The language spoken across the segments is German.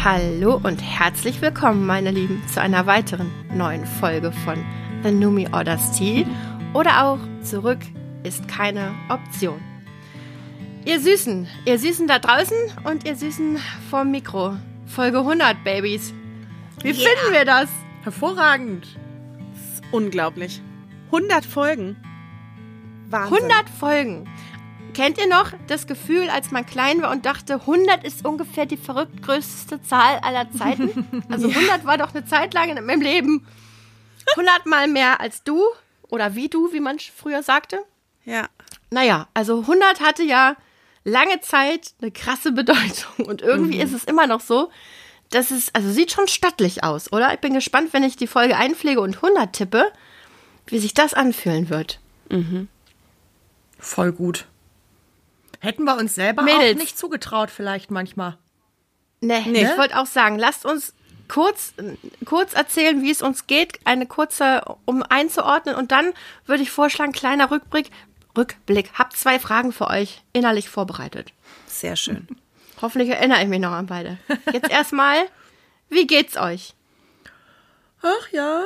Hallo und herzlich willkommen, meine Lieben, zu einer weiteren neuen Folge von The Numi Orders Tea oder auch Zurück ist keine Option. Ihr Süßen da draußen und ihr Süßen vorm Mikro. Folge 100, Babys. Wie finden wir das? Hervorragend. Das ist unglaublich. 100 Folgen. Wahnsinn. 100 Folgen. Kennt ihr noch das Gefühl, als man klein war und dachte, 100 ist ungefähr die verrückt größte Zahl aller Zeiten? Also 100 war doch eine Zeit lang in meinem Leben 100 Mal mehr als du oder wie du, wie man früher sagte. Ja. Naja, also 100 hatte ja lange Zeit eine krasse Bedeutung und irgendwie ist es immer noch so, dass es, also sieht schon stattlich aus, oder? Ich bin gespannt, wenn ich die Folge einpflege und 100 tippe, wie sich das anfühlen wird. Mhm. Voll gut. Hätten wir uns selber Mädels. auch nicht zugetraut vielleicht manchmal. Nee. Ich wollte auch sagen, lasst uns kurz erzählen, wie es uns geht, eine kurze, um einzuordnen und dann würde ich vorschlagen, kleiner Rückblick. Hab 2 Fragen für euch innerlich vorbereitet. Sehr schön. Hoffentlich erinnere ich mich noch an beide. Jetzt erstmal, wie geht's euch? Ach ja.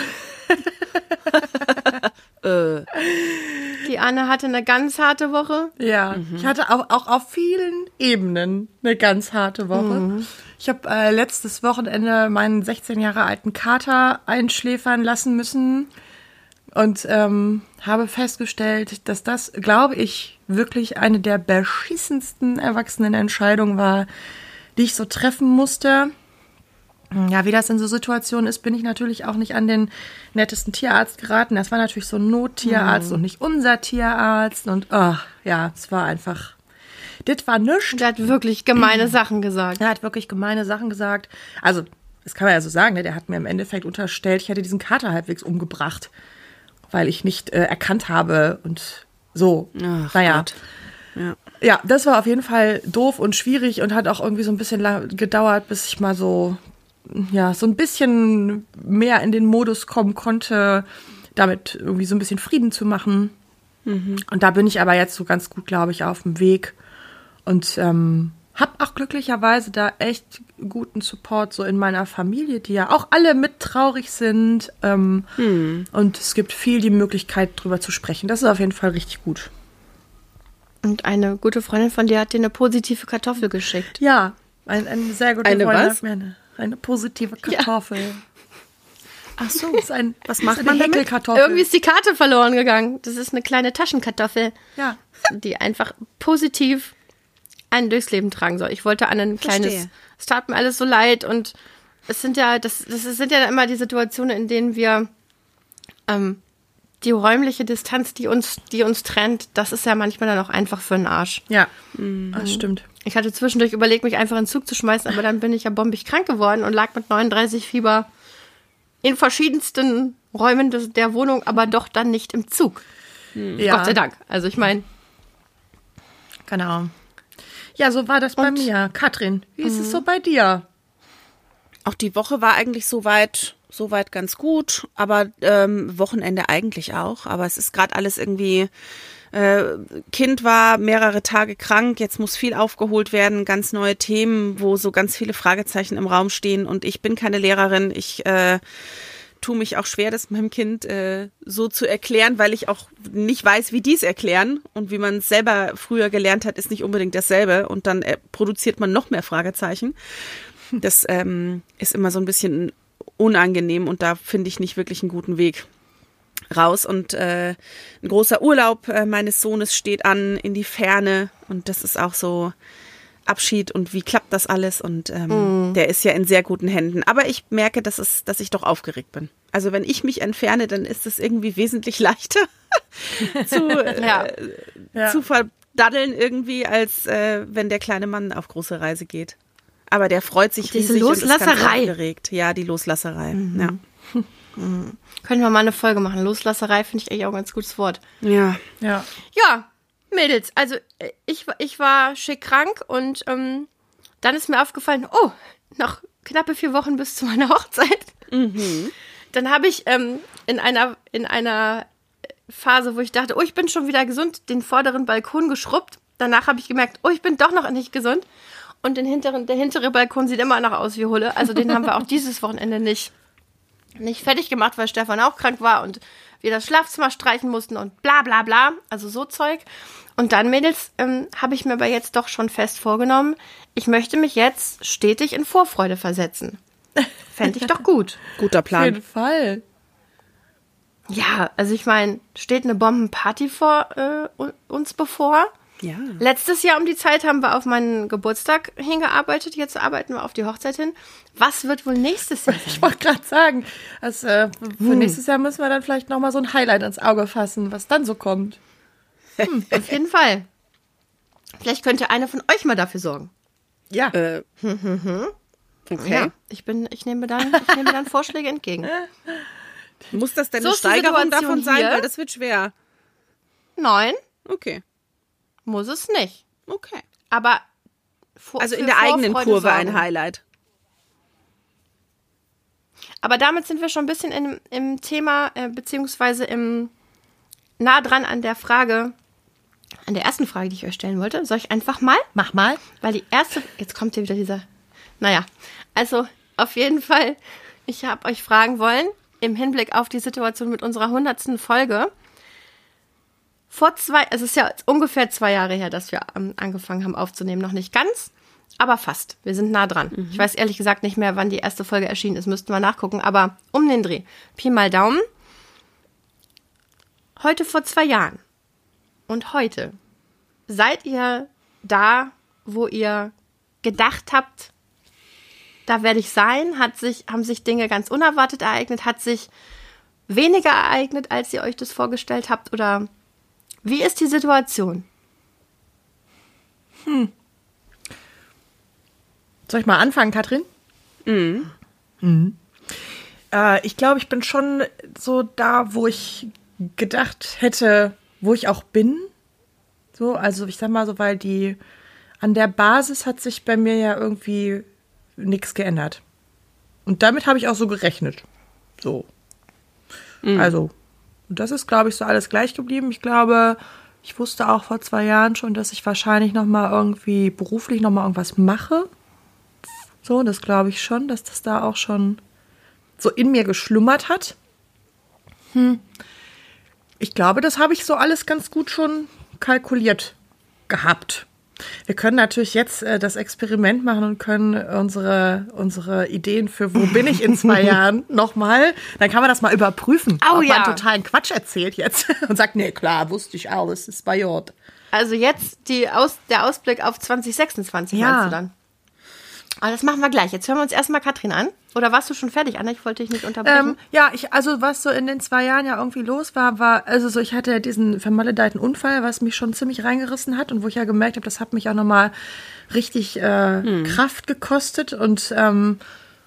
Die Anne hatte eine ganz harte Woche. Ja, ich hatte auch auf vielen Ebenen eine ganz harte Woche. Ich habe letztes Wochenende meinen 16 Jahre alten Kater einschläfern lassen müssen und habe festgestellt, dass das, glaube ich, wirklich eine der beschissensten Erwachsenenentscheidungen war, die ich so treffen musste. Ja, wie das in so Situationen ist, bin ich natürlich auch nicht an den nettesten Tierarzt geraten. Das war natürlich so ein Nottierarzt und nicht unser Tierarzt. Und es war einfach, das war nichts. Der hat wirklich gemeine Sachen gesagt. Er hat wirklich gemeine Sachen gesagt. Also, das kann man ja so sagen, ne? Der hat mir im Endeffekt unterstellt, ich hätte diesen Kater halbwegs umgebracht, weil ich nicht erkannt habe und so. Ach, naja. Gott. Ja, das war auf jeden Fall doof und schwierig und hat auch irgendwie so ein bisschen gedauert, bis ich mal so ein bisschen mehr in den Modus kommen konnte, damit irgendwie so ein bisschen Frieden zu machen. Und da bin ich aber jetzt so ganz gut, glaube ich, auf dem Weg und habe auch glücklicherweise da echt guten Support so in meiner Familie, die ja auch alle mit traurig sind. Und es gibt viel die Möglichkeit, drüber zu sprechen. Das ist auf jeden Fall richtig gut. Und eine gute Freundin von dir hat dir eine positive Kartoffel geschickt. Ja, eine sehr gute Eine Freundin was? hat mir eine positive Kartoffel. Ja. Ach so. Was macht man damit? Häkelkartoffel. Irgendwie ist die Karte verloren gegangen. Das ist eine kleine Taschenkartoffel, Ja. die einfach positiv einen durchs Leben tragen soll. Ich wollte an ein kleines, es tat mir alles so leid und es sind ja, das sind ja immer die Situationen, in denen wir die räumliche Distanz, die uns trennt, das ist ja manchmal dann auch einfach für den Arsch. Ja, das stimmt. Ich hatte zwischendurch überlegt, mich einfach in den Zug zu schmeißen, aber dann bin ich ja bombig krank geworden und lag mit 39 Fieber in verschiedensten Räumen der Wohnung, aber doch dann nicht im Zug. Ja. Gott sei Dank. Also ich meine, Genau. Ja, so war das bei mir. Katrin, wie ist es so bei dir? Auch die Woche war eigentlich soweit ganz gut, aber Wochenende eigentlich auch. Aber es ist gerade alles irgendwie, Kind war mehrere Tage krank, jetzt muss viel aufgeholt werden, ganz neue Themen, wo so ganz viele Fragezeichen im Raum stehen und ich bin keine Lehrerin, ich tue mich auch schwer, das meinem Kind so zu erklären, weil ich auch nicht weiß, wie die es erklären und wie man es selber früher gelernt hat, ist nicht unbedingt dasselbe und dann produziert man noch mehr Fragezeichen. Das ist immer so ein bisschen unangenehm und da finde ich nicht wirklich einen guten Weg raus. Und ein großer Urlaub meines Sohnes steht an in die Ferne und das ist auch so Abschied und wie klappt das alles und der ist ja in sehr guten Händen. Aber ich merke, dass ich doch aufgeregt bin. Also wenn ich mich entferne, dann ist es irgendwie wesentlich leichter zu verdaddeln irgendwie, als wenn der kleine Mann auf große Reise geht. Aber der freut sich Diese riesig und ist ganz Loslasserei. aufgeregt. Ja, die Loslasserei. Ja. können wir mal eine Folge machen. Loslasserei finde ich eigentlich auch ein ganz gutes Wort. Ja. Ja. Ja, Mädels, also ich war schick krank und dann ist mir aufgefallen, oh, noch knappe 4 Wochen bis zu meiner Hochzeit. Dann habe ich in einer Phase, wo ich dachte, oh, ich bin schon wieder gesund, den vorderen Balkon geschrubbt. Danach habe ich gemerkt, oh, ich bin doch noch nicht gesund. Und der hintere Balkon sieht immer noch aus wie Hulle. Also den haben wir auch dieses Wochenende nicht fertig gemacht, weil Stefan auch krank war und wir das Schlafzimmer streichen mussten und bla bla bla. Also so Zeug. Und dann, Mädels, habe ich mir aber jetzt doch schon fest vorgenommen, ich möchte mich jetzt stetig in Vorfreude versetzen. Fände ich doch gut. Guter Plan. Auf jeden Fall. Ja, also ich meine, steht eine Bombenparty vor uns bevor. Ja. Letztes Jahr um die Zeit haben wir auf meinen Geburtstag hingearbeitet. Jetzt arbeiten wir auf die Hochzeit hin. Was wird wohl nächstes Jahr sein? Ich wollte gerade sagen, also, für nächstes Jahr müssen wir dann vielleicht nochmal so ein Highlight ins Auge fassen, was dann so kommt. Auf jeden Fall. Vielleicht könnte eine von euch mal dafür sorgen. Ja. Okay. Ja, ich nehme dann Vorschläge entgegen. Muss das denn So eine ist die Steigerung Situation davon sein? hier. Weil das wird schwer. Nein, Okay. muss es nicht. Okay. Aber Also in für der eigenen Vorfreude Kurve ein sorgen. Highlight. Aber damit sind wir schon ein bisschen im Thema, beziehungsweise nah dran an der Frage, an der ersten Frage, die ich euch stellen wollte. Soll ich einfach mal? Mach mal. Weil die erste, jetzt kommt hier wieder dieser, naja, also auf jeden Fall, ich habe euch fragen wollen, im Hinblick auf die Situation mit unserer 100. Folge, es ist ja jetzt ungefähr 2 Jahre her, dass wir angefangen haben aufzunehmen, noch nicht ganz, aber fast, wir sind nah dran. Ich weiß ehrlich gesagt nicht mehr, wann die erste Folge erschienen ist, müssten wir nachgucken, aber um den Dreh, Pi mal Daumen, heute vor 2 Jahren und heute, seid ihr da, wo ihr gedacht habt, da werde ich sein? Haben sich Dinge ganz unerwartet ereignet? Hat sich weniger ereignet, als ihr euch das vorgestellt habt? Oder wie ist die Situation? Soll ich mal anfangen, Katrin? Ich glaube, ich bin schon so da, wo ich gedacht hätte, wo ich auch bin. So, also ich sag mal so, weil an der Basis hat sich bei mir ja irgendwie nichts geändert. Und damit habe ich auch so gerechnet. So. Also, das ist, glaube ich, so alles gleich geblieben. Ich glaube, ich wusste auch vor 2 Jahren schon, dass ich wahrscheinlich nochmal irgendwie beruflich nochmal irgendwas mache. So, das glaube ich schon, dass das da auch schon so in mir geschlummert hat. Ich glaube, das habe ich so alles ganz gut schon kalkuliert gehabt. Wir können natürlich jetzt das Experiment machen und können unsere Ideen für wo bin ich in 2 Jahren nochmal, dann kann man das mal überprüfen, ob man totalen Quatsch erzählt jetzt und sagt, nee, klar, wusste ich alles, ist bei Jod. Also jetzt der Ausblick auf 2026, meinst du dann? Aber das machen wir gleich. Jetzt hören wir uns erstmal Katrin an. Oder warst du schon fertig, Anna? Ich wollte dich nicht unterbrechen. Also was so in den 2 Jahren ja irgendwie los war, also so, ich hatte ja diesen vermaledeiten Unfall, was mich schon ziemlich reingerissen hat und wo ich ja gemerkt habe, das hat mich auch nochmal richtig Kraft gekostet und und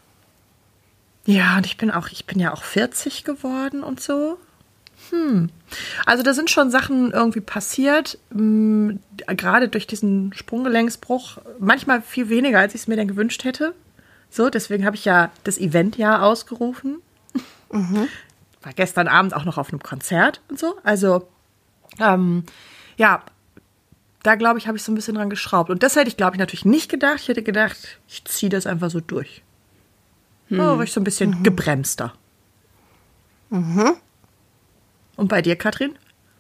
ich bin ja auch 40 geworden und so. Also da sind schon Sachen irgendwie passiert, gerade durch diesen Sprunggelenksbruch, manchmal viel weniger, als ich es mir denn gewünscht hätte. So, deswegen habe ich ja das Event ausgerufen. War gestern Abend auch noch auf einem Konzert und so. Also, da glaube ich, habe ich so ein bisschen dran geschraubt. Und das hätte ich, glaube ich, natürlich nicht gedacht. Ich hätte gedacht, ich ziehe das einfach so durch. Da war ich so ein bisschen gebremster. Und bei dir, Katrin?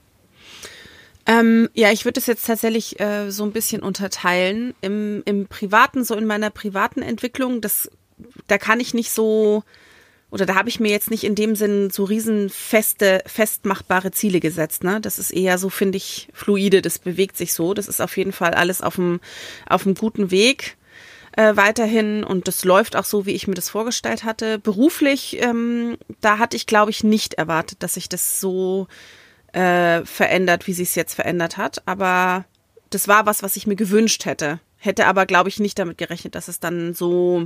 Ich würde es jetzt tatsächlich so ein bisschen unterteilen. Im Privaten, so in meiner privaten Entwicklung, da kann ich nicht so, oder da habe ich mir jetzt nicht in dem Sinn so riesen festmachbare Ziele gesetzt. Ne? Das ist eher so, finde ich, fluide, das bewegt sich so. Das ist auf jeden Fall alles auf einem guten Weg weiterhin und das läuft auch so, wie ich mir das vorgestellt hatte. Beruflich, da hatte ich, glaube ich, nicht erwartet, dass sich das so verändert, wie sich es jetzt verändert hat. Aber das war was ich mir gewünscht hätte. Hätte aber, glaube ich, nicht damit gerechnet, dass es dann so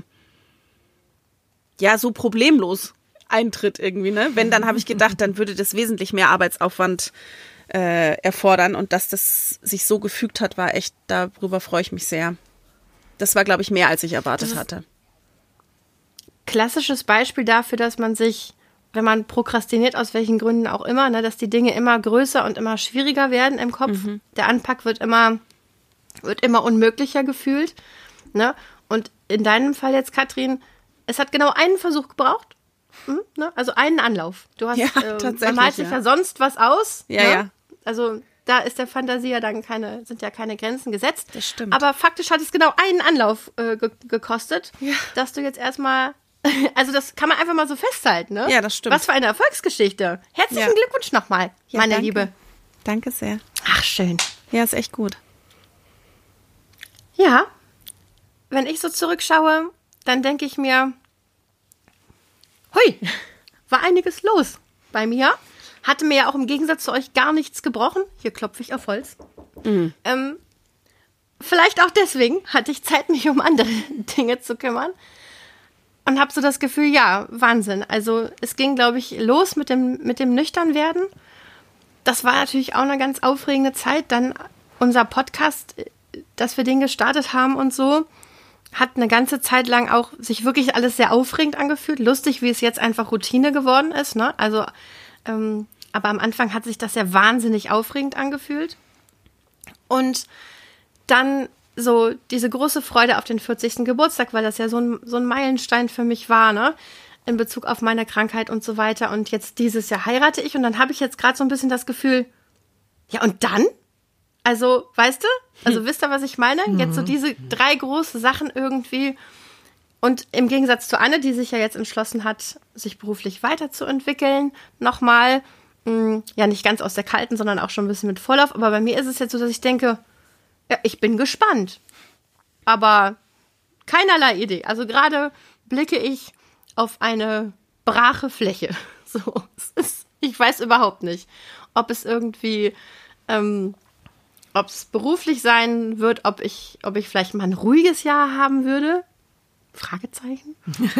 problemlos eintritt irgendwie. Ne? Wenn, dann habe ich gedacht, dann würde das wesentlich mehr Arbeitsaufwand erfordern. Und dass das sich so gefügt hat, war echt, darüber freue ich mich sehr. Das war, glaube ich, mehr, als ich erwartet hatte. Klassisches Beispiel dafür, dass man sich, wenn man prokrastiniert, aus welchen Gründen auch immer, ne, dass die Dinge immer größer und immer schwieriger werden im Kopf. Der Anpack wird immer unmöglicher gefühlt. Ne? Und in deinem Fall jetzt, Katrin, es hat genau einen Versuch gebraucht. Ne? Also einen Anlauf. Du hast, man malt sich ja sonst was aus. Ja, ne? ja. Also da ist der Fantasie ja dann sind ja keine Grenzen gesetzt. Das stimmt. Aber faktisch hat es genau einen Anlauf gekostet, dass du jetzt erstmal, also das kann man einfach mal so festhalten, ne? Ja, das stimmt. Was für eine Erfolgsgeschichte. Herzlichen Glückwunsch nochmal, meine danke. Liebe. Danke sehr. Ach, schön. Ja, ist echt gut. Ja, wenn ich so zurückschaue, dann denke ich mir, hui, war einiges los bei mir. Hatte mir ja auch im Gegensatz zu euch gar nichts gebrochen. Hier klopfe ich auf Holz. Vielleicht auch deswegen hatte ich Zeit, mich um andere Dinge zu kümmern. Und habe so das Gefühl, ja, Wahnsinn. Also es ging, glaube ich, los mit dem Nüchternwerden. Das war natürlich auch eine ganz aufregende Zeit. Dann unser Podcast, dass wir den gestartet haben und so, hat eine ganze Zeit lang auch sich wirklich alles sehr aufregend angefühlt. Lustig, wie es jetzt einfach Routine geworden ist, ne? Also, aber am Anfang hat sich das ja wahnsinnig aufregend angefühlt. Und dann so diese große Freude auf den 40. Geburtstag, weil das ja so ein Meilenstein für mich war, ne? In Bezug auf meine Krankheit und so weiter. Und jetzt dieses Jahr heirate ich und dann habe ich jetzt gerade so ein bisschen das Gefühl, ja und dann? Also, weißt du? Also wisst ihr, was ich meine? Jetzt so diese 3 große Sachen irgendwie. Und im Gegensatz zu Anne, die sich ja jetzt entschlossen hat, sich beruflich weiterzuentwickeln, nochmal, ja nicht ganz aus der Kalten, sondern auch schon ein bisschen mit Vorlauf. Aber bei mir ist es jetzt so, dass ich denke, ja, ich bin gespannt. Aber keinerlei Idee. Also gerade blicke ich auf eine brache Fläche. So, ich weiß überhaupt nicht, ob es irgendwie, ob es beruflich sein wird, ob ich vielleicht mal ein ruhiges Jahr haben würde. Fragezeichen.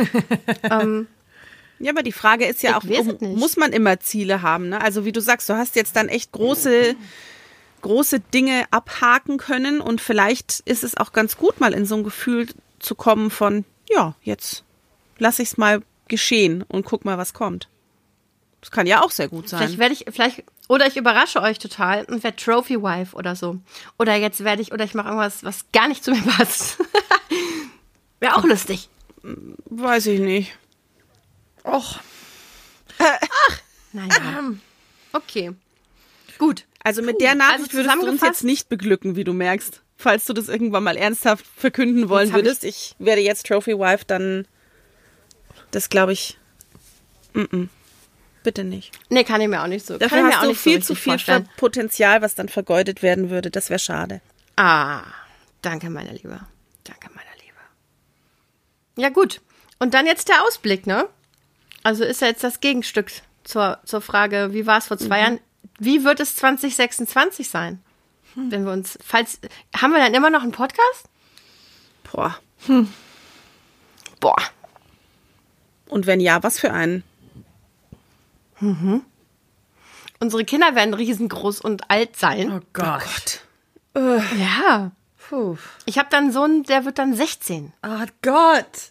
Ja, aber die Frage ist ja auch, muss man immer Ziele haben, ne? Also wie du sagst, du hast jetzt dann echt große Dinge abhaken können und vielleicht ist es auch ganz gut, mal in so ein Gefühl zu kommen von, ja, jetzt lass ich's mal geschehen und guck mal, was kommt. Das kann ja auch sehr gut sein. Oder ich überrasche euch total und werde Trophy Wife oder so. Oder ich mache irgendwas, was gar nicht zu mir passt. Wäre auch lustig. Weiß ich nicht. Och. Naja. Okay. Gut. Also mit der Nachricht würdest du uns jetzt nicht beglücken, wie du merkst. Falls du das irgendwann mal ernsthaft verkünden wollen würdest. Ich werde jetzt Trophy Wife, dann das glaube ich, bitte nicht. Nee, kann ich mir auch nicht so. Dafür hast du viel zu viel Potenzial, was dann vergeudet werden würde. Das wäre schade. Danke, meine Liebe. Danke, meine Liebe. Ja gut. Und dann jetzt der Ausblick, ne? Also ist ja jetzt das Gegenstück zur Frage, wie war es vor 2 Jahren? Wie wird es 2026 sein? Wenn wir uns, haben wir dann immer noch einen Podcast? Boah. Boah. Und wenn ja, was für einen? Unsere Kinder werden riesengroß und alt sein. Oh Gott. Ja. Puh. Ich habe dann einen Sohn, der wird dann 16. Oh Gott.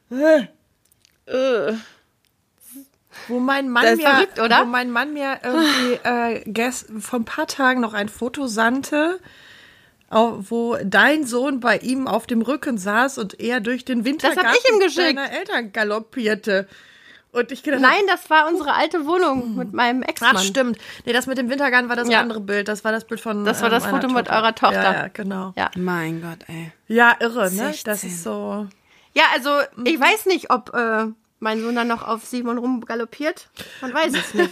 Wo mein Mann Das ist verrückt, oder? Wo mein Mann mir irgendwie vor ein paar Tagen noch ein Foto sandte, wo dein Sohn bei ihm auf dem Rücken saß und er durch den Wintergarten seiner Eltern galoppierte. Und ich gedacht, nein, das war unsere alte Wohnung mit meinem Ex-Mann. Ach, stimmt. Nee, das mit dem Wintergarten war das andere Bild. Das war das Bild von das war das Foto mit eurer Tochter. Ja, genau. Ja. Mein Gott, ey. Ja, irre, ne? 16. Das ist so... Ja, also ich weiß nicht, ob mein Sohn dann noch auf Simon rumgaloppiert. Man weiß es nicht.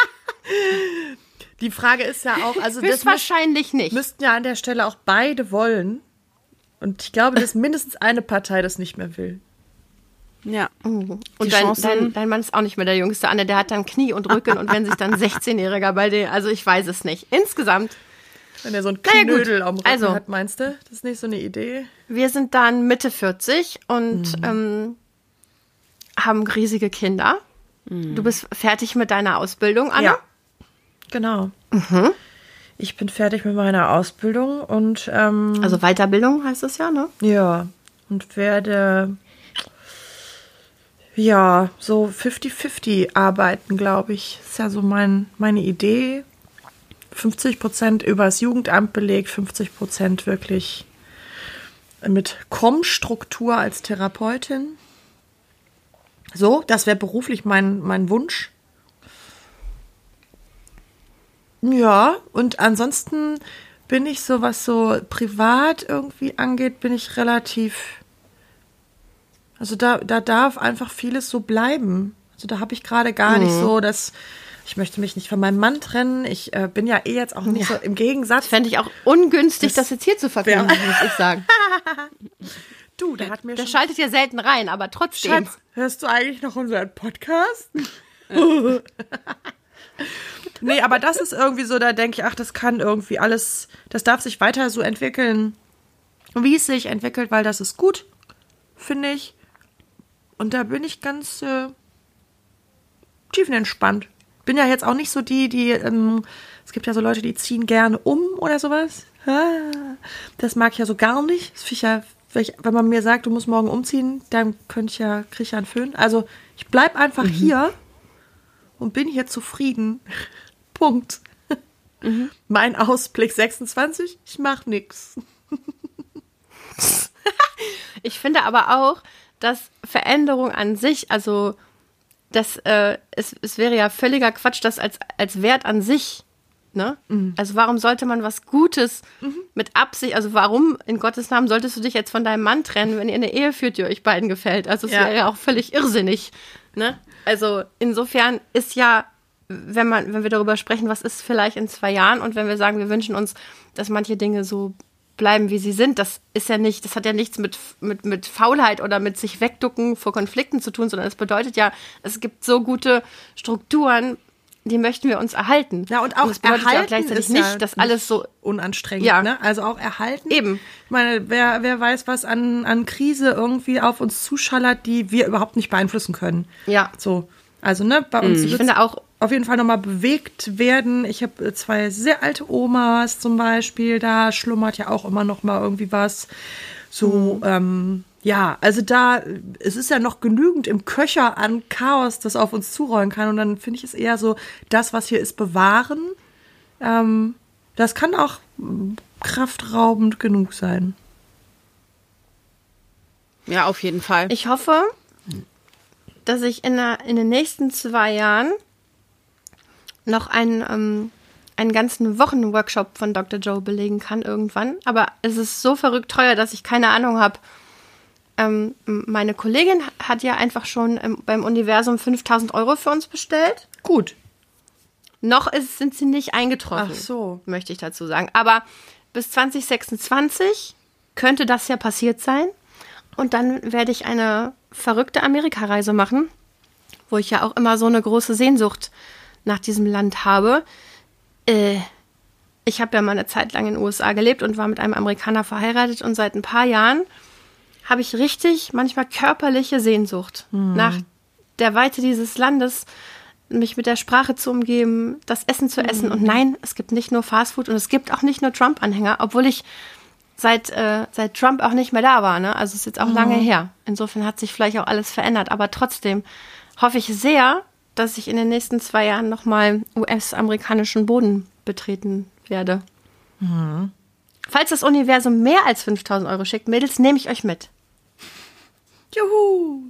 Die Frage ist ja auch, also das wahrscheinlich nicht. Müssten ja an der Stelle auch beide wollen. Und ich glaube, dass mindestens eine Partei das nicht mehr will. Ja. Und dein Mann ist auch nicht mehr der Jüngste, Anne. Der hat dann Knie und Rücken und wenn sich dann 16-Jähriger bei dir, also ich weiß es nicht. Insgesamt. Wenn er so ein Knödel am Rücken hat, meinst du? Das ist nicht so eine Idee? Wir sind dann Mitte 40 und haben riesige Kinder. Du bist fertig mit deiner Ausbildung, Anne? Ja, genau. Ich bin fertig mit meiner Ausbildung und also Weiterbildung heißt es ja, ne? Ja, und werde so 50-50 arbeiten, glaube ich. Ist ja so meine Idee. 50% übers Jugendamt belegt, 50% wirklich mit COM-Struktur als Therapeutin. So, das wäre beruflich mein Wunsch. Ja, und ansonsten bin ich so, was so privat irgendwie angeht, bin ich relativ, also da darf einfach vieles so bleiben. Also da habe ich gerade gar nicht so, dass ich möchte mich nicht von meinem Mann trennen. Ich bin ja jetzt auch nicht so im Gegensatz. Fände ich auch ungünstig, das jetzt hier zu verkünden, muss ich sagen. Du, der hat mir Der schon... schaltet ja selten rein, aber trotzdem. Schatz, hörst du eigentlich noch unseren Podcast? Nee, aber das ist irgendwie so, da denke ich, ach, das kann irgendwie alles, das darf sich weiter so entwickeln, wie es sich entwickelt, weil das ist gut, finde ich. Und da bin ich ganz tiefenentspannt. Bin ja jetzt auch nicht so die, es gibt ja so Leute, die ziehen gerne um oder sowas. Das mag ich ja so gar nicht. Das finde ich ja, wenn man mir sagt, du musst morgen umziehen, dann kriege ich ja einen Föhn. Also ich bleib einfach hier und bin hier zufrieden. Punkt. Mein Ausblick 26, ich mach nix. Ich finde aber auch, dass Veränderung an sich, also es wäre ja völliger Quatsch, das als Wert an sich, ne? Also warum sollte man was Gutes mit Absicht, also warum in Gottes Namen solltest du dich jetzt von deinem Mann trennen, wenn ihr eine Ehe führt, die euch beiden gefällt? Also es wäre ja auch völlig irrsinnig, ne? Also insofern ist ja, wenn wir darüber sprechen, was ist vielleicht in 2 Jahren und wenn wir sagen, wir wünschen uns, dass manche Dinge so bleiben, wie sie sind, das hat ja nichts mit Faulheit oder mit sich wegducken vor Konflikten zu tun, sondern es bedeutet ja, es gibt so gute Strukturen, die möchten wir uns erhalten. Ja, und auch das bedeutet erhalten ja auch gleichzeitig ist nicht, ja dass alles so unanstrengend, ja. Ne? Also auch erhalten. Eben. Ich meine, wer weiß, was an Krise irgendwie auf uns zuschallert, die wir überhaupt nicht beeinflussen können. Ja. So. Also, ne, bei uns Ich finde auch auf jeden Fall nochmal bewegt werden. Ich habe 2 sehr alte Omas zum Beispiel, da schlummert ja auch immer noch mal irgendwie was. So, ja, also es ist ja noch genügend im Köcher an Chaos, das auf uns zurollen kann. Und dann finde ich es eher so, das, was hier ist, bewahren. Das kann auch kraftraubend genug sein. Ja, auf jeden Fall. Ich hoffe, dass ich in den nächsten 2 Jahren noch einen ganzen Wochenworkshop von Dr. Joe belegen kann irgendwann. Aber es ist so verrückt teuer, dass ich keine Ahnung habe. Meine Kollegin hat ja einfach schon beim Universum 5.000 € für uns bestellt. Gut. Noch sind sie nicht eingetroffen, Ach so. möchte ich dazu sagen. Aber bis 2026 könnte das ja passiert sein. Und dann werde ich eine verrückte Amerikareise machen, wo ich ja auch immer so eine große Sehnsucht nach diesem Land habe. Ich habe ja mal eine Zeit lang in den USA gelebt und war mit einem Amerikaner verheiratet. Und seit ein paar Jahren habe ich richtig manchmal körperliche Sehnsucht nach der Weite dieses Landes, mich mit der Sprache zu umgeben, das Essen zu essen. Und nein, es gibt nicht nur Fastfood und es gibt auch nicht nur Trump-Anhänger, obwohl ich seit Trump auch nicht mehr da war. Ne? Also es ist jetzt auch lange her. Insofern hat sich vielleicht auch alles verändert. Aber trotzdem hoffe ich sehr, dass ich in den nächsten 2 Jahren nochmal US-amerikanischen Boden betreten werde. Falls das Universum mehr als 5.000 € schickt, Mädels, nehme ich euch mit. Juhu!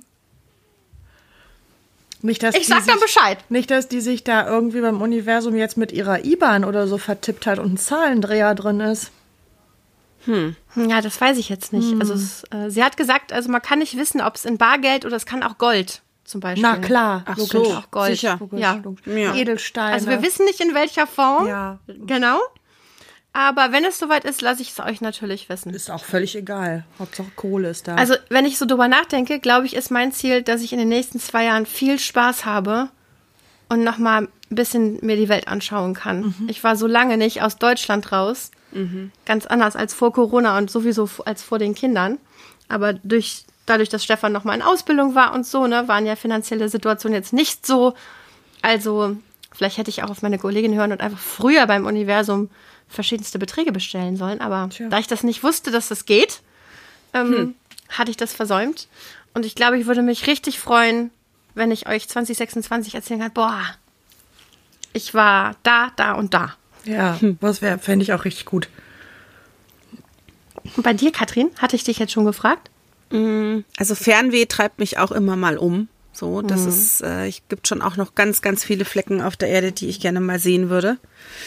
Nicht, dass Ich sag dann Bescheid. Nicht, dass die sich da irgendwie beim Universum jetzt mit ihrer IBAN oder so vertippt hat und ein Zahlendreher drin ist. Ja, das weiß ich jetzt nicht. Also sie hat gesagt, also man kann nicht wissen, ob es in Bargeld oder es kann auch Gold zum Beispiel. Na klar. Ach logisch. so, auch Gold. sicher. Logisch, Ja. logisch. Ja. Edelsteine. Also wir wissen nicht, in welcher Form. Ja. Genau. Aber wenn es soweit ist, lasse ich es euch natürlich wissen. Ist auch völlig egal. Hauptsache Kohle ist da. Also wenn ich so drüber nachdenke, glaube ich, ist mein Ziel, dass ich in den nächsten 2 Jahren viel Spaß habe und nochmal ein bisschen mir die Welt anschauen kann. Ich war so lange nicht aus Deutschland raus. Ganz anders als vor Corona und sowieso als vor den Kindern. Aber dadurch, dass Stefan nochmal in Ausbildung war und so, ne, waren ja finanzielle Situationen jetzt nicht so. Also vielleicht hätte ich auch auf meine Kollegin hören und einfach früher beim Universum verschiedenste Beträge bestellen sollen. Aber da ich das nicht wusste, dass das geht, hatte ich das versäumt. Und ich glaube, ich würde mich richtig freuen, wenn ich euch 2026 erzählen kann, boah, ich war da und da. ja, fände ich auch richtig gut. Und bei dir, Katrin, hatte ich dich jetzt schon gefragt? Also Fernweh treibt mich auch immer mal um. So, das ist, gibt schon auch noch ganz, ganz viele Flecken auf der Erde, die ich gerne mal sehen würde.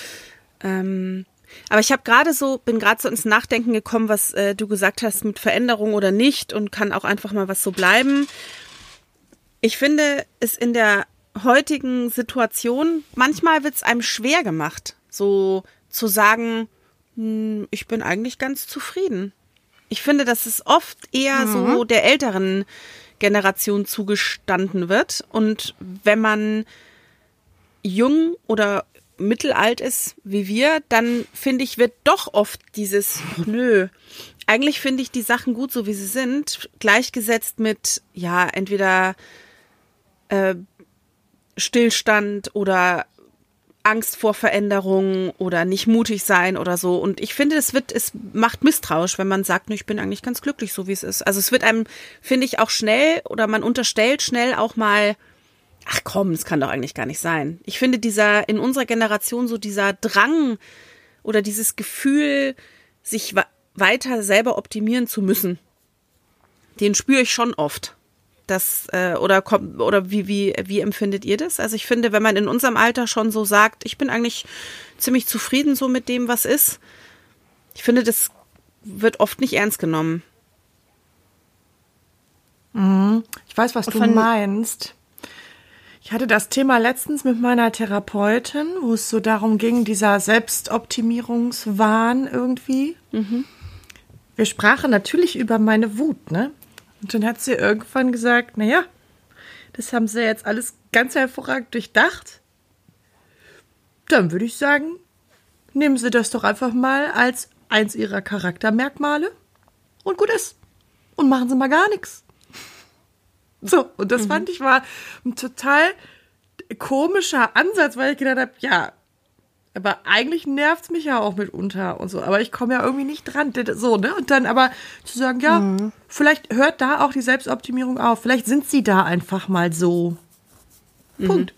Aber ich bin gerade so ins Nachdenken gekommen, was du gesagt hast mit Veränderung oder nicht und kann auch einfach mal was so bleiben. Ich finde es in der heutigen Situation, manchmal wird es einem schwer gemacht, so zu sagen, ich bin eigentlich ganz zufrieden. Ich finde, dass es oft eher so der älteren Generation zugestanden wird. Und wenn man jung oder mittelalt ist wie wir, dann finde ich, wird doch oft dieses, nö, eigentlich finde ich die Sachen gut, so wie sie sind, gleichgesetzt mit, ja, entweder Stillstand oder Angst vor Veränderung oder nicht mutig sein oder so. Und ich finde, es macht misstrauisch, wenn man sagt, ich bin eigentlich ganz glücklich, so wie es ist. Also es wird einem, finde ich, auch schnell oder man unterstellt schnell auch mal, ach komm, das kann doch eigentlich gar nicht sein. Ich finde in unserer Generation so dieser Drang oder dieses Gefühl, sich weiter selber optimieren zu müssen, den spüre ich schon oft. Wie empfindet ihr das? Also ich finde, wenn man in unserem Alter schon so sagt, ich bin eigentlich ziemlich zufrieden so mit dem, was ist, ich finde, das wird oft nicht ernst genommen. Ich weiß, was du meinst. Ich hatte das Thema letztens mit meiner Therapeutin, wo es so darum ging, dieser Selbstoptimierungswahn irgendwie. Wir sprachen natürlich über meine Wut, ne? Und dann hat sie irgendwann gesagt, naja, das haben sie jetzt alles ganz hervorragend durchdacht. Dann würde ich sagen, nehmen Sie das doch einfach mal als eins Ihrer Charaktermerkmale und gut ist. Und machen Sie mal gar nichts. So, und das fand ich war ein total komischer Ansatz, weil ich gedacht habe, ja, aber eigentlich nervt's mich ja auch mitunter und so, aber ich komme ja irgendwie nicht dran, so, ne? Und dann aber zu sagen, ja, vielleicht hört da auch die Selbstoptimierung auf, vielleicht sind sie da einfach mal so. Punkt.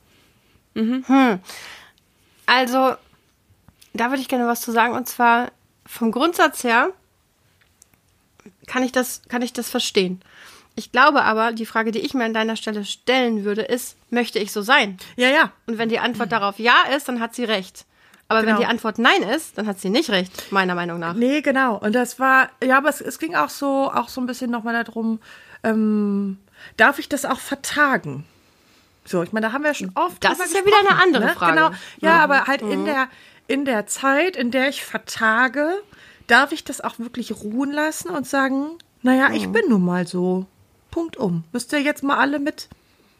Also, da würde ich gerne was zu sagen, und zwar vom Grundsatz her kann ich das verstehen. Ich glaube aber, die Frage, die ich mir an deiner Stelle stellen würde, ist, möchte ich so sein? Ja, ja. Und wenn die Antwort darauf ja ist, dann hat sie recht. Aber wenn die Antwort nein ist, dann hat sie nicht recht, meiner Meinung nach. Nee, genau. Und das war, ja, aber es ging auch so ein bisschen nochmal darum, darf ich das auch vertagen? So, ich meine, da haben wir schon oft Das ist ja wieder eine andere Frage. Genau. Ja, aber halt in der Zeit, in der ich vertage, darf ich das auch wirklich ruhen lassen und sagen, naja, ich bin nun mal so. Punkt um. Müsst ihr jetzt mal alle mit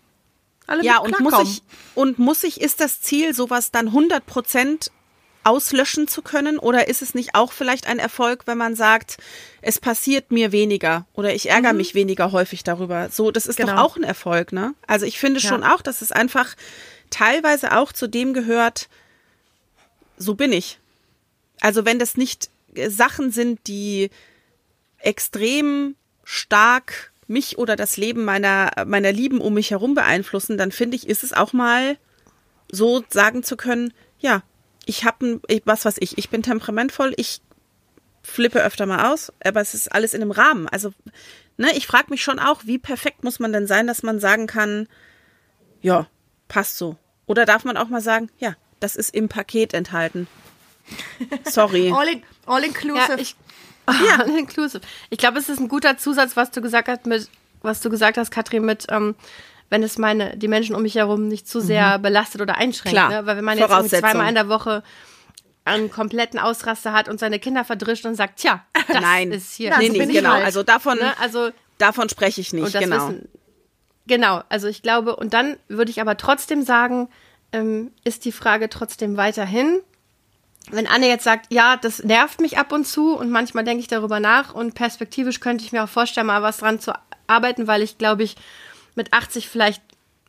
ist das Ziel, sowas dann 100% auslöschen zu können? Oder ist es nicht auch vielleicht ein Erfolg, wenn man sagt, es passiert mir weniger oder ich ärgere mich weniger häufig darüber? So, das ist doch auch ein Erfolg, ne? Also ich finde schon auch, dass es einfach teilweise auch zu dem gehört, so bin ich. Also wenn das nicht Sachen sind, die extrem stark mich oder das Leben meiner Lieben um mich herum beeinflussen, dann finde ich, ist es auch mal so sagen zu können, ja, ich bin temperamentvoll, ich flippe öfter mal aus, aber es ist alles in einem Rahmen. Also, ne, ich frage mich schon auch, wie perfekt muss man denn sein, dass man sagen kann, ja, passt so. Oder darf man auch mal sagen, ja, das ist im Paket enthalten. Sorry. All inclusive. Ja, inclusive. Ich glaube, es ist ein guter Zusatz, was du gesagt hast, Katrin, mit, wenn es die Menschen um mich herum nicht zu sehr belastet oder einschränkt. Klar, ne? Weil wenn man jetzt zweimal in der Woche einen kompletten Ausraster hat und seine Kinder verdrischt und sagt, tja, das ist hier. Nee, genau. Halt. Also davon spreche ich nicht, genau. Genau, also ich glaube, und dann würde ich aber trotzdem sagen, ist die Frage trotzdem weiterhin, wenn Anne jetzt sagt, ja, das nervt mich ab und zu und manchmal denke ich darüber nach und perspektivisch könnte ich mir auch vorstellen, mal was dran zu arbeiten, weil ich glaube, ich mit 80 vielleicht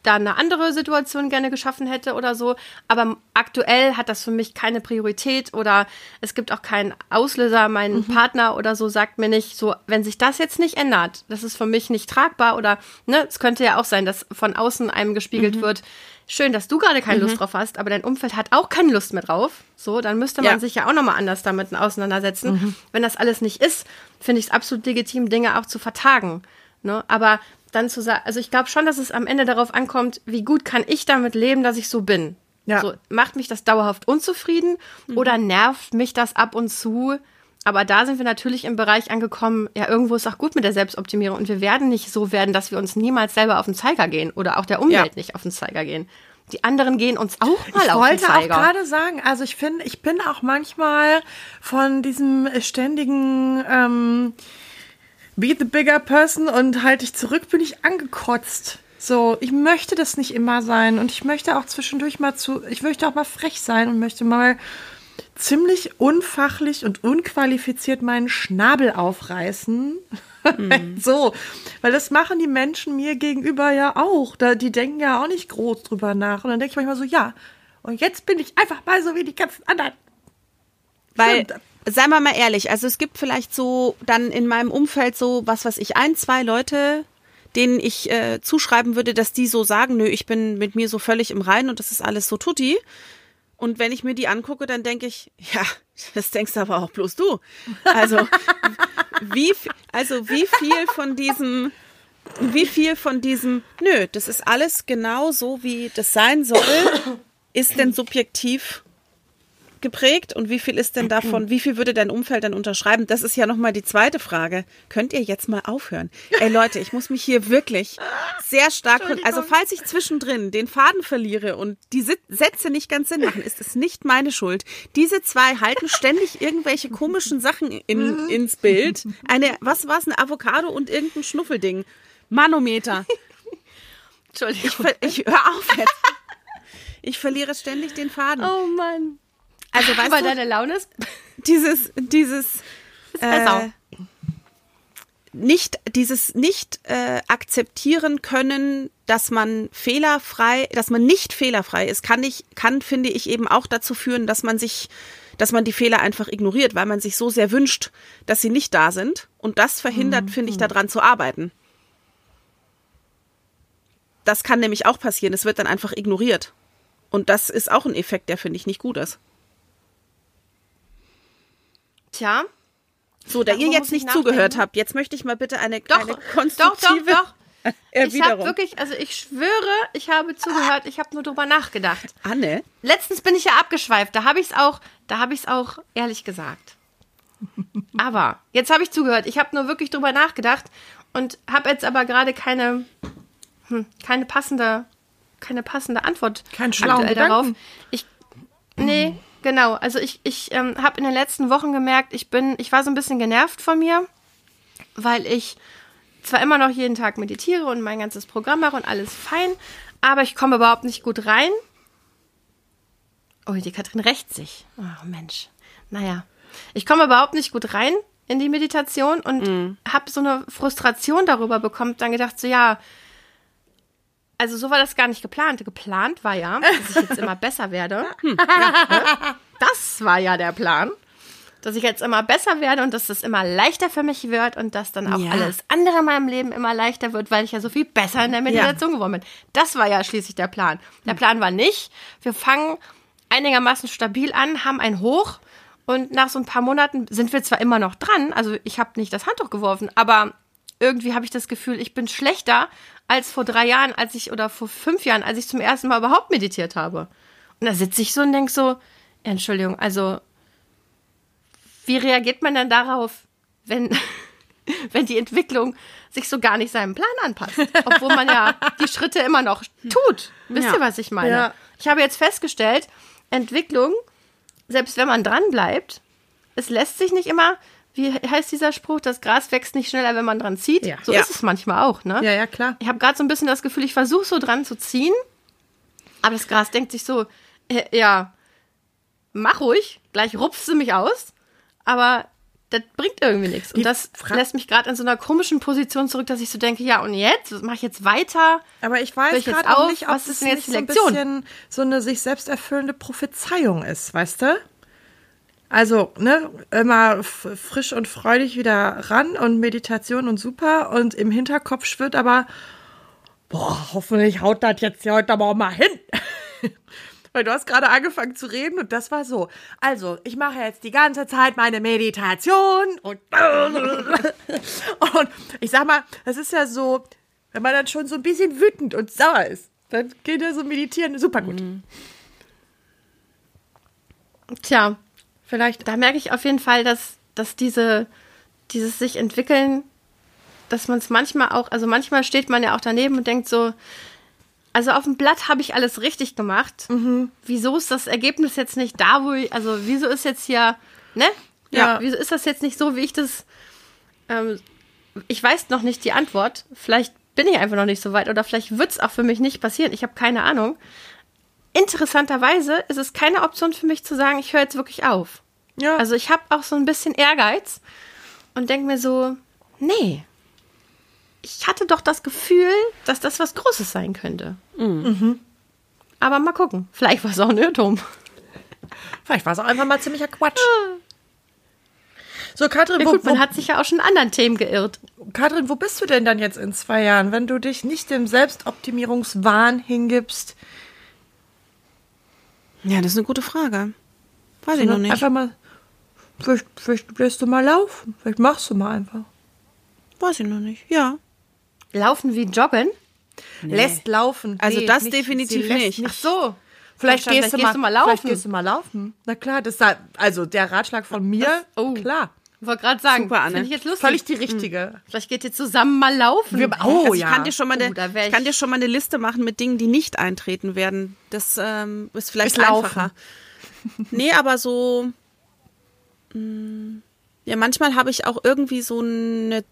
da eine andere Situation gerne geschaffen hätte oder so. Aber aktuell hat das für mich keine Priorität oder es gibt auch keinen Auslöser. Mein Partner oder so sagt mir nicht so, wenn sich das jetzt nicht ändert, das ist für mich nicht tragbar oder, ne, es könnte ja auch sein, dass von außen einem gespiegelt wird, schön, dass du gerade keine Lust drauf hast, aber dein Umfeld hat auch keine Lust mehr drauf. So, dann müsste man sich ja auch nochmal anders damit auseinandersetzen. Wenn das alles nicht ist, finde ich es absolut legitim, Dinge auch zu vertagen. Ne? Aber dann zu sagen, also ich glaube schon, dass es am Ende darauf ankommt, wie gut kann ich damit leben, dass ich so bin. Ja. So, macht mich das dauerhaft unzufrieden oder nervt mich das ab und zu? Aber da sind wir natürlich im Bereich angekommen, ja, irgendwo ist auch gut mit der Selbstoptimierung und wir werden nicht so werden, dass wir uns niemals selber auf den Zeiger gehen oder auch der Umwelt nicht auf den Zeiger gehen. Die anderen gehen uns auch mal auf den Zeiger. Ich wollte auch gerade sagen, also ich finde, ich bin auch manchmal von diesem ständigen be the bigger person und halt dich zurück, bin ich angekotzt. So, ich möchte das nicht immer sein und ich möchte auch zwischendurch ich möchte auch mal frech sein und möchte mal ziemlich unfachlich und unqualifiziert meinen Schnabel aufreißen. So, weil das machen die Menschen mir gegenüber ja auch. Die denken ja auch nicht groß drüber nach. Und dann denke ich manchmal so, ja, und jetzt bin ich einfach mal so wie die ganzen anderen. Weil, seien wir mal ehrlich, also es gibt vielleicht so dann in meinem Umfeld so, was weiß ich, 1, 2 Leute, denen ich zuschreiben würde, dass die so sagen, nö, ich bin mit mir so völlig im Reinen und das ist alles so tutti. Und wenn ich mir die angucke, dann denke ich, ja, das denkst aber auch bloß du. Also wie viel von diesem, nö, das ist alles genau so, wie das sein soll, ist denn subjektiv geprägt und wie viel ist denn davon, wie viel würde dein Umfeld dann unterschreiben? Das ist ja nochmal die zweite Frage. Könnt ihr jetzt mal aufhören? Ey Leute, ich muss mich hier wirklich sehr stark, also falls ich zwischendrin den Faden verliere und die Sätze nicht ganz Sinn machen, ist es nicht meine Schuld. Diese 2 halten ständig irgendwelche komischen Sachen ins Bild. Was war's, eine Avocado und irgendein Schnuffelding. Manometer. Entschuldigung. Ich hör auf jetzt. Ich verliere ständig den Faden. Oh Mann. Also, weißt aber du, deine Laune ist dieses besser. nicht akzeptieren können, dass man nicht fehlerfrei ist, kann, finde ich, eben auch dazu führen, dass man die Fehler einfach ignoriert, weil man sich so sehr wünscht, dass sie nicht da sind. Und das verhindert, finde ich, daran zu arbeiten. Das kann nämlich auch passieren. Es wird dann einfach ignoriert. Und das ist auch ein Effekt, der, finde ich, nicht gut ist. Tja. So, da ihr jetzt nicht zugehört habt, jetzt möchte ich mal bitte eine konstruktive Doch. Erwiderung. Ich habe wirklich, also ich schwöre, ich habe zugehört, ich habe nur drüber nachgedacht. Anne? Letztens bin ich ja abgeschweift, da habe ich es auch ehrlich gesagt. Aber jetzt habe ich zugehört, ich habe nur wirklich drüber nachgedacht und habe jetzt aber gerade keine passende Antwort Kein schlauen aktuell darauf. Gedanken. Genau. Also ich habe in den letzten Wochen gemerkt, ich war so ein bisschen genervt von mir, weil ich zwar immer noch jeden Tag meditiere und mein ganzes Programm mache und alles fein, aber ich komme überhaupt nicht gut rein. Oh, die Katrin rächt sich. Oh Mensch. Naja. Ich komme überhaupt nicht gut rein in die Meditation und habe so eine Frustration darüber bekommen, dann gedacht so, ja, also so war das gar nicht geplant. Geplant war ja, dass ich jetzt immer besser werde. Das war ja der Plan. Dass ich jetzt immer besser werde und dass das immer leichter für mich wird und dass dann auch alles andere in meinem Leben immer leichter wird, weil ich ja so viel besser in der Meditation geworden bin. Das war ja schließlich der Plan. Der Plan war nicht, wir fangen einigermaßen stabil an, haben ein Hoch und nach so ein paar Monaten sind wir zwar immer noch dran, also ich habe nicht das Handtuch geworfen, aber irgendwie habe ich das Gefühl, ich bin schlechter als vor 3 Jahren, oder vor 5 Jahren, als ich zum ersten Mal überhaupt meditiert habe. Und da sitze ich so und denke so, Entschuldigung, also wie reagiert man denn darauf, wenn die Entwicklung sich so gar nicht seinem Plan anpasst? Obwohl man ja die Schritte immer noch tut. Wisst ihr, was ich meine? Ja. Ich habe jetzt festgestellt, Entwicklung, selbst wenn man dran bleibt, es lässt sich nicht immer, wie heißt dieser Spruch, das Gras wächst nicht schneller, wenn man dran zieht? Ja. So ist es manchmal auch, ne? Ja, klar. Ich habe gerade so ein bisschen das Gefühl, ich versuche so dran zu ziehen, aber das Gras denkt sich so, ja, mach ruhig, gleich rupfst du mich aus. Aber das bringt irgendwie nichts. Und das lässt mich gerade in so einer komischen Position zurück, dass ich so denke, ja, und jetzt? Was mache ich jetzt weiter? Aber ich weiß gerade auch nicht, ob es nicht so ein bisschen so eine sich selbst erfüllende Prophezeiung ist, weißt du? Also, ne, immer frisch und freudig wieder ran und Meditation und super. Und im Hinterkopf schwirrt aber, hoffentlich haut das jetzt hier heute aber auch mal hin. Weil du hast gerade angefangen zu reden und das war so. Also, ich mache jetzt die ganze Zeit meine Meditation und ich sag mal, das ist ja so, wenn man dann schon so ein bisschen wütend und sauer ist, dann geht ja so meditieren super gut. Tja, vielleicht, da merke ich auf jeden Fall, dass dieses sich entwickeln, dass man es manchmal auch, also manchmal steht man ja auch daneben und denkt so, also auf dem Blatt habe ich alles richtig gemacht. Wieso ist das Ergebnis jetzt nicht da, also wieso ist jetzt hier, ne? Ja. Wieso ist das jetzt nicht so, wie ich das, ich weiß noch nicht die Antwort. Vielleicht bin ich einfach noch nicht so weit oder vielleicht wird es auch für mich nicht passieren. Ich habe keine Ahnung. Interessanterweise ist es keine Option für mich zu sagen, ich höre jetzt wirklich auf. Ja. Also ich habe auch so ein bisschen Ehrgeiz und denke mir so, nee, ich hatte doch das Gefühl, dass das was Großes sein könnte. Aber mal gucken, vielleicht war es auch ein Irrtum. Vielleicht war es auch einfach mal ziemlicher Quatsch. So, Katrin, ja, gut, man hat sich ja auch schon in anderen Themen geirrt. Katrin, wo bist du denn dann jetzt in 2 Jahren, wenn du dich nicht dem Selbstoptimierungswahn hingibst? Ja, das ist eine gute Frage. Weiß ich noch nicht. Einfach mal, vielleicht lässt du mal laufen. Vielleicht machst du mal einfach. Weiß ich noch nicht, ja. Laufen wie joggen? Nee. Lässt laufen. Also nee, das nicht, definitiv nicht. Ach so. Vielleicht gehst du mal laufen. Vielleicht gehst du mal laufen. Na klar, also der Ratschlag von mir, klar. Ich wollte gerade sagen, super, Anne. finde ich jetzt lustig. Völlig die richtige. Vielleicht geht ihr zusammen mal laufen. Also ich kann dir schon mal eine Liste machen mit Dingen, die nicht eintreten werden. Das ist vielleicht einfacher. Nee, aber so ja, manchmal habe ich auch irgendwie so eine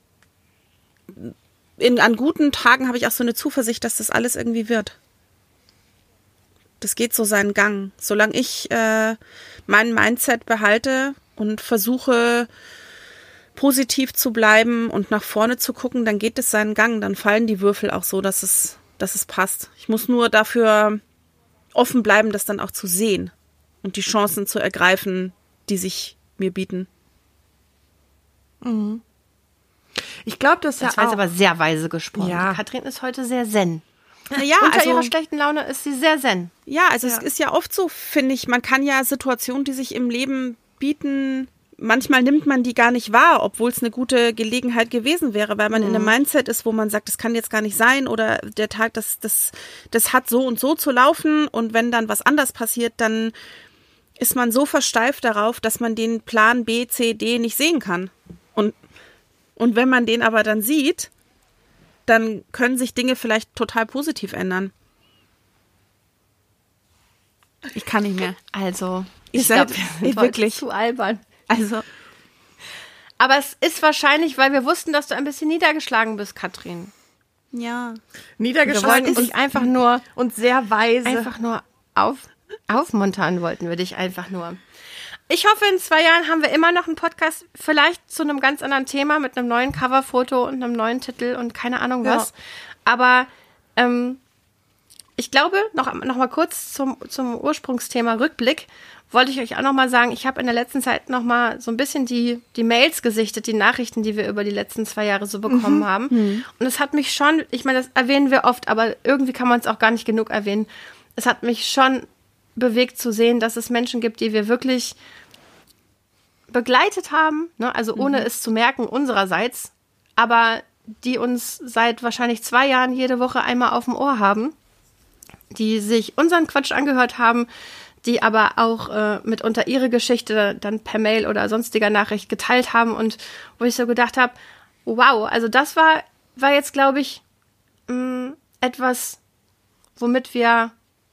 an guten Tagen habe ich auch so eine Zuversicht, dass das alles irgendwie wird. Das geht so seinen Gang. Solange ich mein Mindset behalte und versuche, positiv zu bleiben und nach vorne zu gucken, dann geht es seinen Gang. Dann fallen die Würfel auch so, dass es passt. Ich muss nur dafür offen bleiben, das dann auch zu sehen und die Chancen zu ergreifen, die sich mir bieten. Ich glaube, das war jetzt aber sehr weise gesprochen. Ja. Katrin ist heute sehr zen. Ja, Unter ihrer schlechten Laune ist sie sehr zen. Ja, also es ist ja oft so, finde ich, man kann ja Situationen, die sich im Leben bieten, manchmal nimmt man die gar nicht wahr, obwohl es eine gute Gelegenheit gewesen wäre, weil man in einem Mindset ist, wo man sagt, das kann jetzt gar nicht sein oder der Tag, das hat so und so zu laufen und wenn dann was anders passiert, dann ist man so versteift darauf, dass man den Plan B, C, D nicht sehen kann. Und wenn man den aber dann sieht, dann können sich Dinge vielleicht total positiv ändern. Ich kann nicht mehr. Also, ich glaube, wirklich zu albern. Also, aber es ist wahrscheinlich, weil wir wussten, dass du ein bisschen niedergeschlagen bist, Katrin. Ja. Niedergeschlagen und einfach nur und sehr weise. Einfach nur aufmuntern wollten wir dich einfach nur. Ich hoffe, in 2 Jahren haben wir immer noch einen Podcast, vielleicht zu einem ganz anderen Thema, mit einem neuen Coverfoto und einem neuen Titel und keine Ahnung was. Aber ich glaube, noch mal kurz zum Ursprungsthema Rückblick, wollte ich euch auch noch mal sagen, ich habe in der letzten Zeit noch mal so ein bisschen die Mails gesichtet, die Nachrichten, die wir über die letzten 2 Jahre so bekommen haben. Und es hat mich schon, ich meine, das erwähnen wir oft, aber irgendwie kann man es auch gar nicht genug erwähnen. Es hat mich schon bewegt zu sehen, dass es Menschen gibt, die wir wirklich begleitet haben, ne? Also ohne es zu merken unsererseits, aber die uns seit wahrscheinlich 2 Jahren jede Woche einmal auf dem Ohr haben, die sich unseren Quatsch angehört haben, die aber auch mitunter ihre Geschichte dann per Mail oder sonstiger Nachricht geteilt haben und wo ich so gedacht habe, wow, also das war jetzt, glaube ich, etwas, womit wir,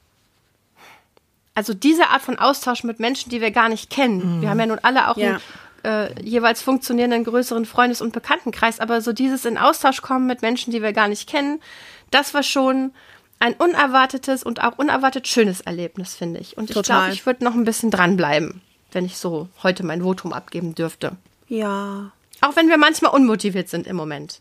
also diese Art von Austausch mit Menschen, die wir gar nicht kennen. Wir haben ja nun alle auch einen jeweils funktionierenden größeren Freundes- und Bekanntenkreis, aber so dieses in Austausch kommen mit Menschen, die wir gar nicht kennen, das war schon ein unerwartetes und auch unerwartet schönes Erlebnis, finde ich. Und ich glaube, ich würde noch ein bisschen dranbleiben, wenn ich so heute mein Votum abgeben dürfte. Ja. Auch wenn wir manchmal unmotiviert sind im Moment.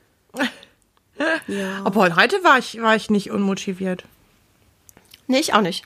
Ja. Obwohl, heute war ich nicht unmotiviert. Nee, ich auch nicht.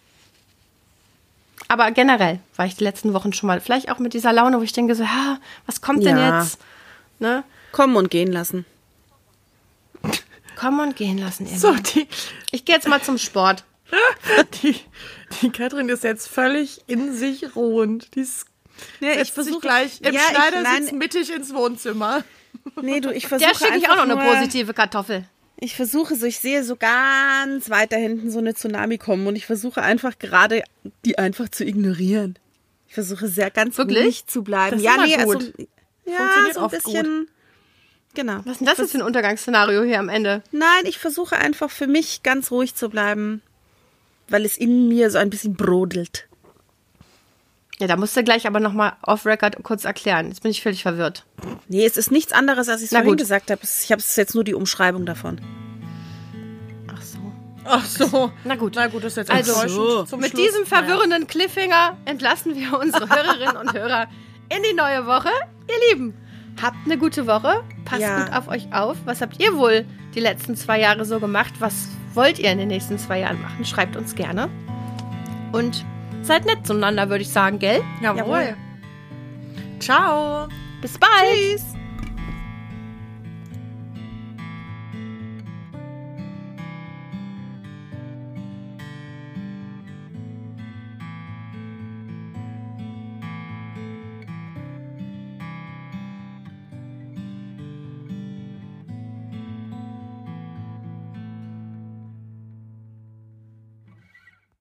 Aber generell war ich die letzten Wochen schon mal, vielleicht auch mit dieser Laune, wo ich denke so, ja, was kommt denn Ja. jetzt? Ne? Kommen und gehen lassen. Kommen und gehen lassen immer. So, Ich gehe jetzt mal zum Sport. die Katrin ist jetzt völlig in sich ruhend. Die setzt sich gleich im Schneidersitz mittig ins Wohnzimmer. Nee, du, ich versuche Der schicke ich auch noch eine nur- positive Kartoffel. Ich versuche so, ich sehe so ganz weit da hinten so eine Tsunami kommen und ich versuche einfach gerade, die einfach zu ignorieren. Ich versuche sehr ganz Wirklich? ruhig zu bleiben. Das ist immer gut. Also, ja, Funktioniert so ein oft bisschen. Genau. Was ist denn das jetzt für ein Untergangsszenario hier am Ende? Nein, ich versuche einfach für mich ganz ruhig zu bleiben, weil es in mir so ein bisschen brodelt. Ja, da musst du gleich aber nochmal off-Record kurz erklären. Jetzt bin ich völlig verwirrt. Nee, es ist nichts anderes, als ich es Na vorhin gut. gesagt habe. Ich habe es jetzt nur die Umschreibung davon. Ach so. Ach so. Na gut. Na gut, das ist jetzt Also, enttäuschend zum Mit Schluss. diesem verwirrenden Cliffhanger entlassen wir unsere Hörerinnen und Hörer in die neue Woche. Ihr Lieben, habt eine gute Woche. Passt Ja. gut auf euch auf. Was habt ihr wohl die letzten 2 Jahre so gemacht? Was wollt ihr in den nächsten 2 Jahren machen? Schreibt uns gerne. Und seid nett zueinander, würde ich sagen, gell? Jawohl. Ciao. Bis bald. Tschüss.